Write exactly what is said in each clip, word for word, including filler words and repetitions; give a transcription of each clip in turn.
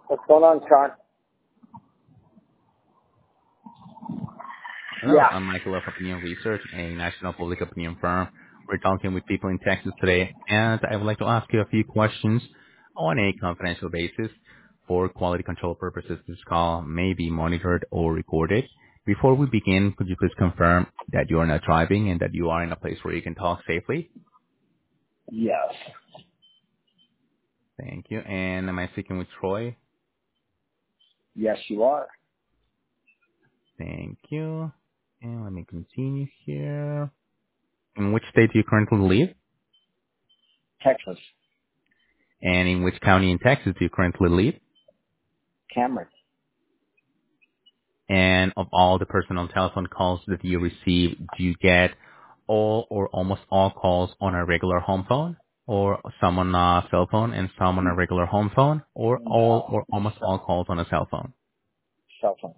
What's going on, Sean? Hello, Yeah. I'm Michael of Opinion Research, a national public opinion firm. We're talking with people in Texas today, and I would like to ask you a few questions on a confidential basis. For quality control purposes, this call may be monitored or recorded. Before we begin, could you please confirm that you are not driving and that you are in a place where you can talk safely? Yes. Thank you. And am I speaking with Troy? Yes, you are. Thank you. And let me continue here. In which state do you currently live? Texas. And in which county in Texas do you currently live? Cameron. And of all the personal telephone calls that you receive, do you get all or almost all calls on a regular home phone, or some on a cell phone and some on a regular home phone, or all No. or almost all Cell, calls on a cell phone? cell phone.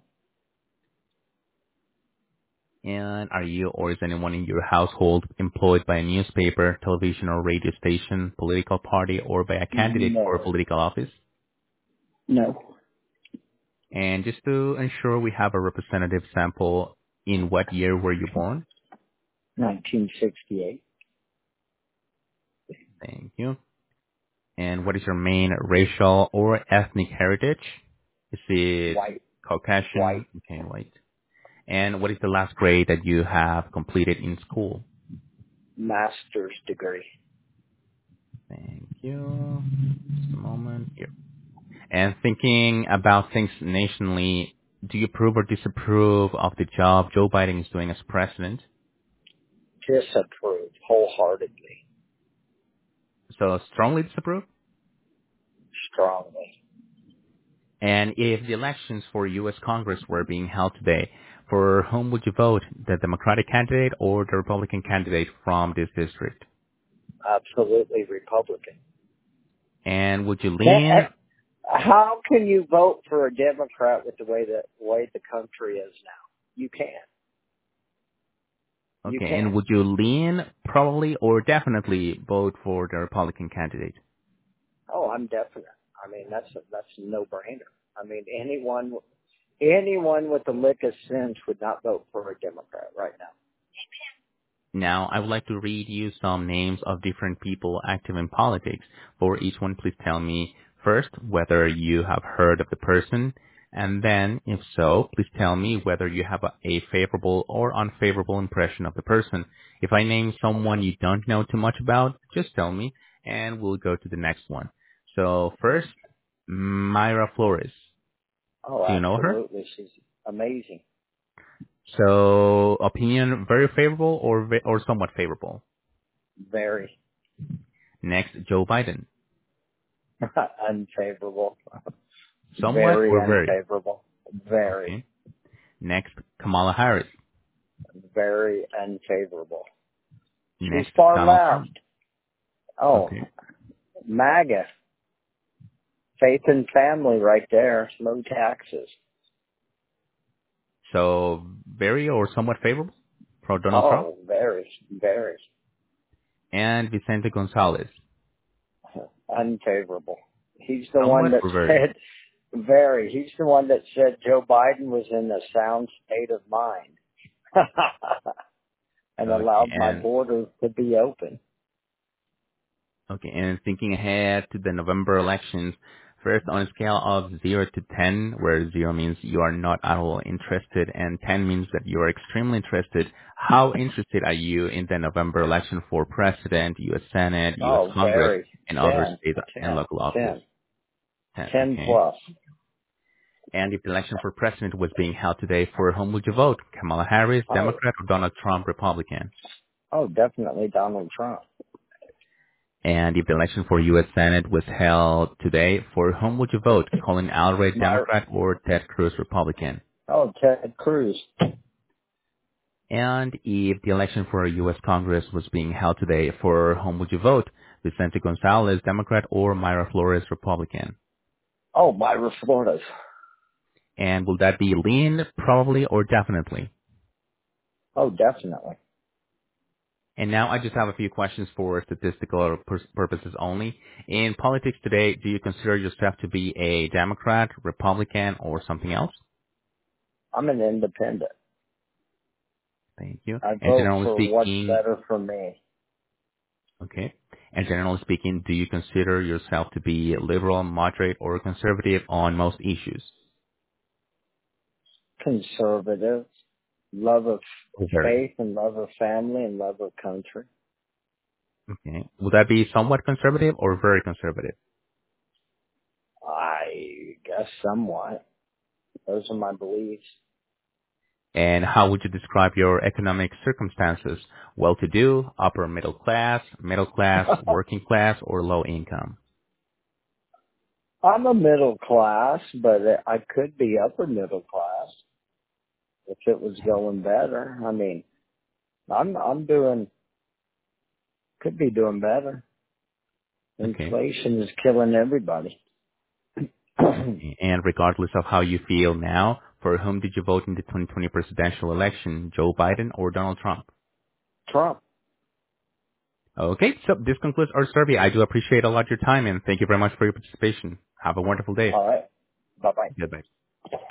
And are you or is anyone in your household employed by a newspaper, television or radio station, political party, or by a candidate for a No. political office? No. And just to ensure we have a representative sample, in what year were you born? nineteen sixty-eight. Thank you. And what is your main racial or ethnic heritage? Is it White. Caucasian? White. Okay, white. And what is the last grade that you have completed in school? Master's degree. Thank you. Just a moment here. And thinking about things nationally, do you approve or disapprove of the job Joe Biden is doing as president? Disapproved wholeheartedly. So strongly disapprove? Strongly. And if the elections for U S. Congress were being held today, for whom would you vote, the Democratic candidate or the Republican candidate from this district? Absolutely Republican. And would you Can't, lean, how can you vote for a Democrat with the way the way the country is now? You can't. You okay, can't. and would you lean probably or definitely vote for the Republican candidate? Oh, I'm definite. I mean, that's a, that's a no-brainer. I mean, anyone anyone with a lick of sense would not vote for a Democrat right now. Now, I would like to read you some names of different people active in politics. For each one, please tell me first whether you have heard of the person, and then, if so, please tell me whether you have a, a favorable or unfavorable impression of the person. If I name someone you don't know too much about, just tell me, and we'll go to the next one. So first, Myra Flores. Oh, Do you know her? absolutely. She's amazing. So, opinion very favorable or ve- or somewhat favorable. Very Next, Joe Biden. unfavorable. Somewhat Very or very? unfavorable. Very, Okay. Next, Kamala Harris. very unfavorable. She's Next, far Donald Trump. left. Oh, Okay. MAGA. Faith and family right there. Low taxes. So, very or somewhat favorable for Donald Trump. Oh, very, very And Vicente Gonzalez. unfavorable. He's the one Somewhat that or very? said, very, he's the one that said Joe Biden was in a sound state of mind and Okay. allowed my And, borders to be open. okay. And thinking ahead to the November elections, first on a scale of zero to ten, where zero means you are not at all interested and ten means that you are extremely interested, how interested are you in the November election for president, U S. Senate, U S. Oh, Congress, very. and other Ten, state and ten, local offices? ten, ten, ten okay. plus. And if the election for president was being held today, for whom would you vote? Kamala Harris, Oh, Democrat, or Donald Trump, Republican? oh, definitely Donald Trump. And if the election for U S. Senate was held today, for whom would you vote? Colin Alred, My, Democrat, or Ted Cruz, Republican? oh, Ted Cruz. And if the election for U S. Congress was being held today, for whom would you vote? Vicente Gonzalez, Democrat, or Myra Flores, Republican? Oh, Myra Flores. And will that be lean, probably, or definitely? Oh, definitely. And now I just have a few questions for statistical pur- purposes only. In politics today, do you consider yourself to be a Democrat, Republican, or something else? I'm an independent. Thank you. I And vote generally for what's speaking, better for me. okay. And generally speaking, do you consider yourself to be liberal, moderate, or conservative on most issues? Conservative, love of Very. faith and love of family and love of country. Okay. Would that be somewhat conservative or very conservative? I guess somewhat. Those are my beliefs. And how would you describe your economic circumstances? Well-to-do, upper middle class, middle class, working class, or low income? I'm a middle class, but I could be upper middle class if it was going better. I mean, I'm I'm doing could be doing better. Okay. Inflation is killing everybody. And regardless of how you feel now, for whom did you vote in the twenty twenty presidential election, Joe Biden or Donald Trump? Trump. Okay, so this concludes our survey. I do appreciate a lot your time and thank you very much for your participation. Have a wonderful day. All right. Bye bye. Goodbye.